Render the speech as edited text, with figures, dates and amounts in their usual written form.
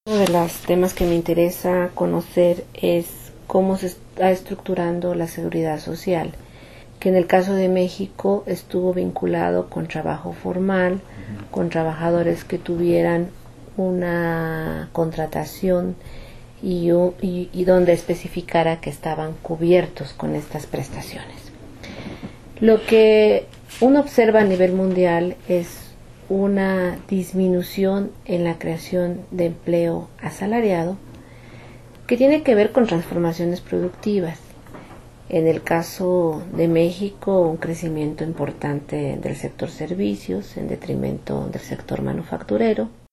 Uno de los temas que me interesa conocer es cómo se está estructurando la seguridad social, que en el caso de México estuvo vinculado con trabajo formal, con trabajadores que tuvieran una contratación y donde especificara que estaban cubiertos con estas prestaciones. Lo que uno observa a nivel mundial es una disminución en la creación de empleo asalariado que tiene que ver con transformaciones productivas. En el caso de México, un crecimiento importante del sector servicios en detrimento del sector manufacturero,